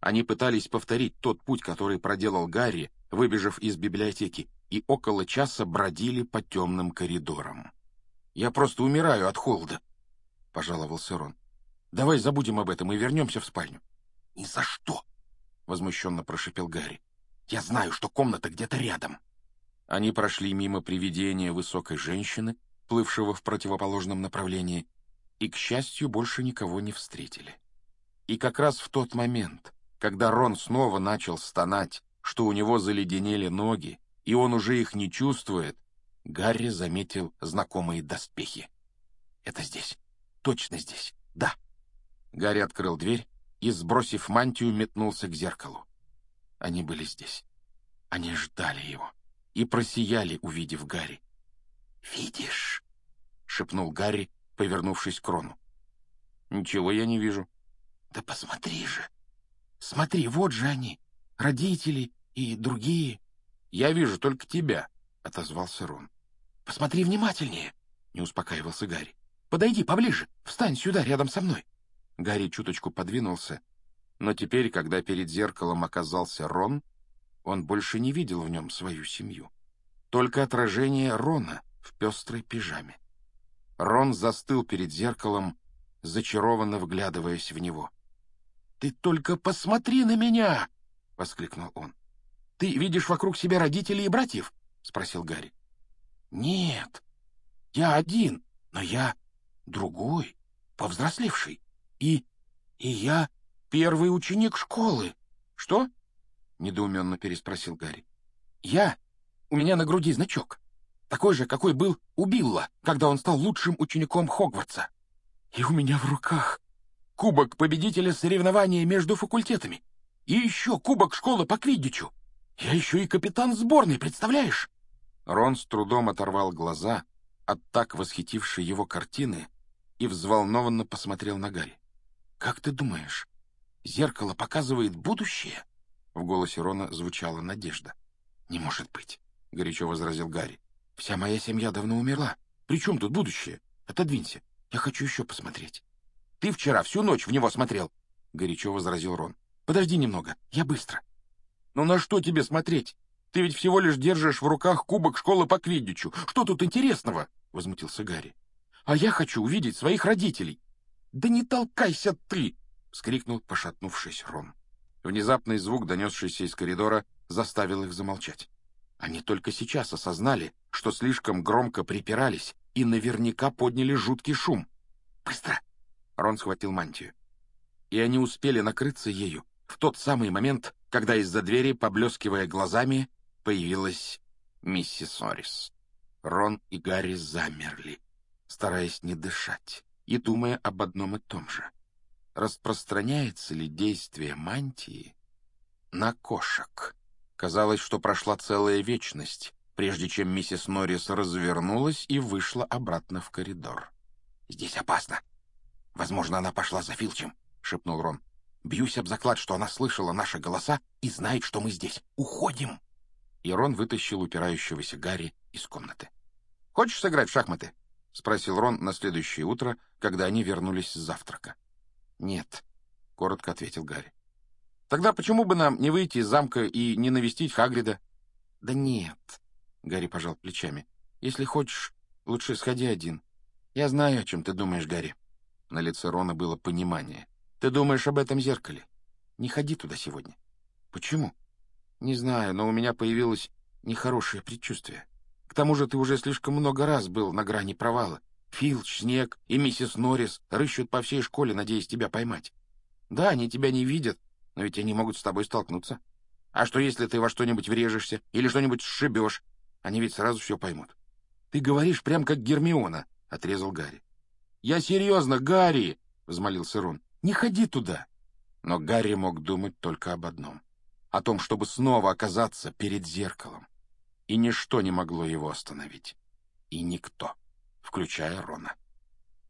Они пытались повторить тот путь, который проделал Гарри, выбежав из библиотеки, и около часа бродили по темным коридорам. «Я просто умираю от холода», — пожаловался Рон. «Давай забудем об этом и вернемся в спальню». «Ни за что!» — возмущенно прошипел Гарри. «Я знаю, что комната где-то рядом». Они прошли мимо привидения высокой женщины, плывшего в противоположном направлении, и, к счастью, больше никого не встретили. И как раз в тот момент, когда Рон снова начал стонать, что у него заледенели ноги, и он уже их не чувствует, Гарри заметил знакомые доспехи. «Это здесь. Точно здесь. Да». Гарри открыл дверь и, сбросив мантию, метнулся к зеркалу. Они были здесь. Они ждали его и просияли, увидев Гарри. «Видишь?» — шепнул Гарри, повернувшись к Рону. «Ничего я не вижу». «Да посмотри же! Смотри, вот же они, родители и другие». «Я вижу только тебя», — отозвался Рон. «Посмотри внимательнее», — не успокаивался Гарри. «Подойди поближе, встань сюда, рядом со мной». Гарри чуточку подвинулся, но теперь, когда перед зеркалом оказался Рон, он больше не видел в нем свою семью. Только отражение Рона в пестрой пижаме. Рон застыл перед зеркалом, зачарованно вглядываясь в него. «Ты только посмотри на меня!» — воскликнул он. «Ты видишь вокруг себя родителей и братьев?» — спросил Гарри. «Нет, я один, но я другой, повзрослевший. И я первый ученик школы». «Что?» — недоуменно переспросил Гарри. У меня на груди значок, такой же, какой был у Билла, когда он стал лучшим учеником Хогвартса. И у меня в руках кубок победителя соревнования между факультетами. И еще кубок школы по квиддичу. Я еще и капитан сборной, представляешь?» Рон с трудом оторвал глаза от так восхитившей его картины и взволнованно посмотрел на Гарри. «Как ты думаешь, зеркало показывает будущее?» В голосе Рона звучала надежда. «Не может быть», — горячо возразил Гарри. «Вся моя семья давно умерла. При чем тут будущее? Отодвинься. Я хочу еще посмотреть». «Ты вчера всю ночь в него смотрел», — горячо возразил Рон. «Подожди немного, я быстро». «Ну на что тебе смотреть? Ты ведь всего лишь держишь в руках кубок школы по квиддичу. Что тут интересного?» — возмутился Гарри. «А я хочу увидеть своих родителей». «Да не толкайся ты!» — вскрикнул, пошатнувшись, Рон. Внезапный звук, донесшийся из коридора, заставил их замолчать. Они только сейчас осознали, что слишком громко припирались и наверняка подняли жуткий шум. «Быстро!» — Рон схватил мантию. И они успели накрыться ею в тот самый момент, когда из-за двери, поблескивая глазами, появилась миссис Норрис. Рон и Гарри замерли, стараясь не дышать и думая об одном и том же. Распространяется ли действие мантии на кошек? Казалось, что прошла целая вечность, прежде чем миссис Норрис развернулась и вышла обратно в коридор. «Здесь опасно. Возможно, она пошла за Филчем», — шепнул Рон. «Бьюсь об заклад, что она слышала наши голоса и знает, что мы здесь. Уходим!» И Рон вытащил упирающегося Гарри из комнаты. «Хочешь сыграть в шахматы?» — спросил Рон на следующее утро, когда они вернулись с завтрака. «Нет», — коротко ответил Гарри. «Тогда почему бы нам не выйти из замка и не навестить Хагрида?» «Да нет», — Гарри пожал плечами. «Если хочешь, лучше сходи один. Я знаю, о чем ты думаешь, Гарри». На лице Рона было понимание. «Ты думаешь об этом зеркале? Не ходи туда сегодня». «Почему?» «Не знаю, но у меня появилось нехорошее предчувствие. К тому же ты уже слишком много раз был на грани провала. Филч, Снег и миссис Норрис рыщут по всей школе, надеясь тебя поймать. Да, они тебя не видят, но ведь они могут с тобой столкнуться. А что, если ты во что-нибудь врежешься или что-нибудь сшибешь? Они ведь сразу все поймут». «Ты говоришь прям как Гермиона», — отрезал Гарри. «Я серьезно, Гарри!» — взмолился Рон. «Не ходи туда!» Но Гарри мог думать только об одном. О том, чтобы снова оказаться перед зеркалом. И ничто не могло его остановить. И никто, включая Рона.